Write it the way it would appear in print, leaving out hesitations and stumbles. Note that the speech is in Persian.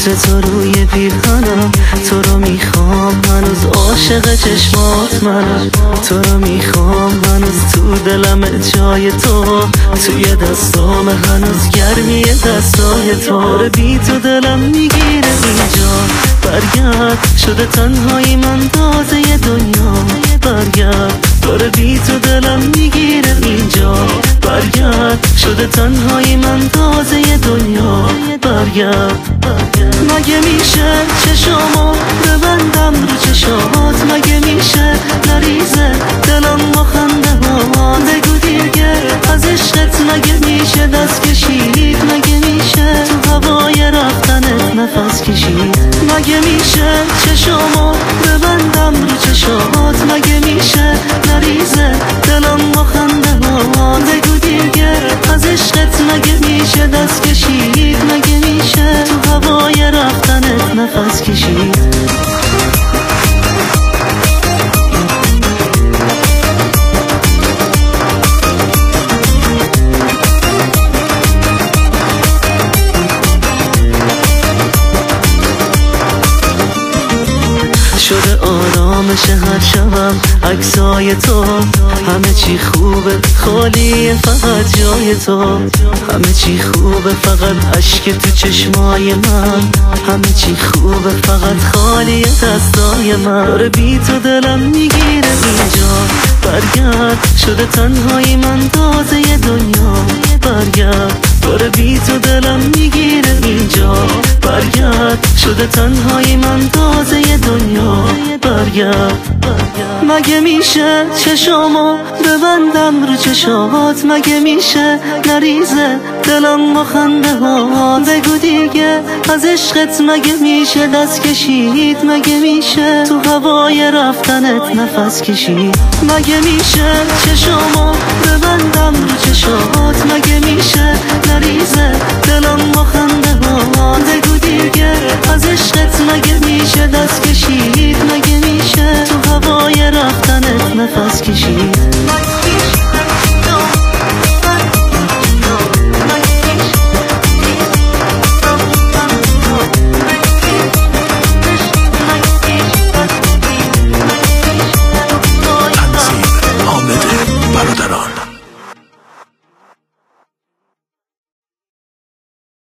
عطر تو روی پیرهنم، تو رو میخوام هنوز عاشق چشمات منم، تو رو میخوام هنوز تو دلم جای تو، توی دستام هنوز گرمی دستای تو. بی تو دلم میگیره اینجا، برگرد شده تنهایی من تازه دنیا، برگرد داره بی تو دلم میگیره اینجا، برگرد شده تنهایی من تازه دنیا، برگرد. مگه میشه چشامو ببندم رو چشات، مگه میشه نریزه دلم با خنده ها، بگو دیگه از عشقت مگه میشه دست کشید، مگه میشه تو هوای رفتنت نفس کشید، مگه میشه چشامو ببندم رو چشات، مگه میشه نریزه دلم با خنده ها، بگو دیگه از عشقت مگه میشه دست کشید، مگه میشه تو هوای رفتنت نفس کشید. شده آرامش هر شبم عکسای تو، همه چی خوبه خالیه فقط جای تو، همه چی خوبه فقط اشک تو چشمای من، همه چی خوبه فقط خالیه دستای من. داره بی تو دلم میگیره اینجا، برگرد شده تنهایی من تازه دنیا، برگرد داره بی تو دلم میگیره اینجا، برگرد شده تنهایی من تازه دنیا، برگرد. مگه میشه چشامو ببندم رو چشات، مگه میشه نریزه دلم با خنده ها، بگو دیگه از عشقت مگه میشه دست کشید، مگه میشه تو هوای رفتنت نفس کشید، مگه میشه چشامو ببندم رو چشات، مگه میشه نریزه دلم با خنده ها، بگو دیگه از عشقت مگه میشه دست کشید، مگه میشه تو هوای رفتنت نفس کشید.